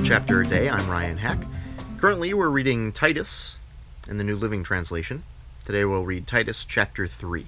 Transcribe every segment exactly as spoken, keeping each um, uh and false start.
Chapter a Day. I'm Ryan Hack. Currently, we're reading Titus in the New Living Translation. Today we'll read Titus chapter three.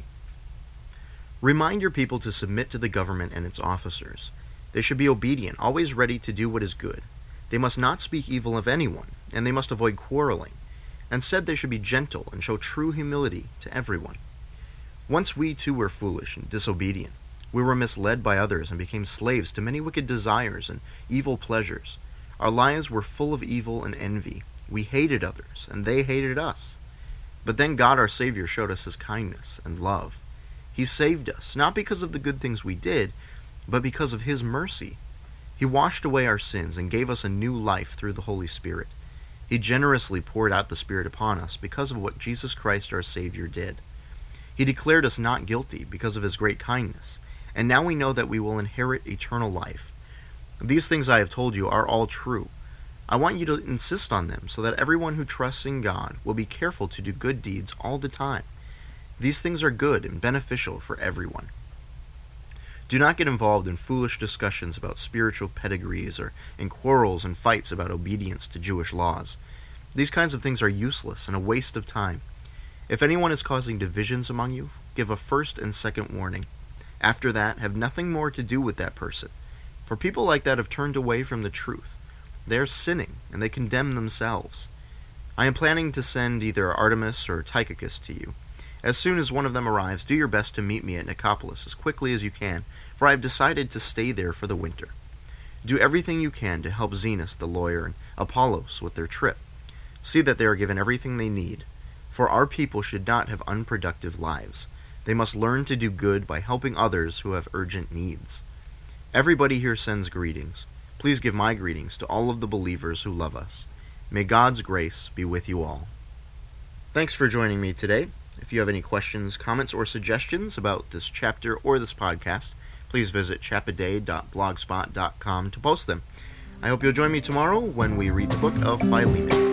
Remind your people to submit to the government and its officers. They should be obedient, always ready to do what is good. They must not speak evil of anyone, and they must avoid quarreling. Instead, they should be gentle and show true humility to everyone. Once we too were foolish and disobedient. We were misled by others and became slaves to many wicked desires and evil pleasures. Our lives were full of evil and envy. We hated others, and they hated us. But then God our Savior showed us His kindness and love. He saved us, not because of the good things we did, but because of His mercy. He washed away our sins and gave us a new life through the Holy Spirit. He generously poured out the Spirit upon us because of what Jesus Christ our Savior did. He declared us not guilty because of His great kindness, and now we know that we will inherit eternal life. These things I have told you are all true. I want you to insist on them so that everyone who trusts in God will be careful to do good deeds all the time. These things are good and beneficial for everyone. Do not get involved in foolish discussions about spiritual pedigrees or in quarrels and fights about obedience to Jewish laws. These kinds of things are useless and a waste of time. If anyone is causing divisions among you, give a first and second warning. After that, have nothing more to do with that person. For people like that have turned away from the truth. They are sinning, and they condemn themselves. I am planning to send either Artemas or Tychicus to you. As soon as one of them arrives, do your best to meet me at Nicopolis as quickly as you can, for I have decided to stay there for the winter. Do everything you can to help Zenas the lawyer and Apollos with their trip. See that they are given everything they need, for our people should not have unproductive lives. They must learn to do good by helping others who have urgent needs. Everybody here sends greetings. Please give my greetings to all of the believers who love us. May God's grace be with you all. Thanks for joining me today. If you have any questions, comments, or suggestions about this chapter or this podcast, please visit chapaday dot blogspot dot com to post them. I hope you'll join me tomorrow when we read the book of Philemon.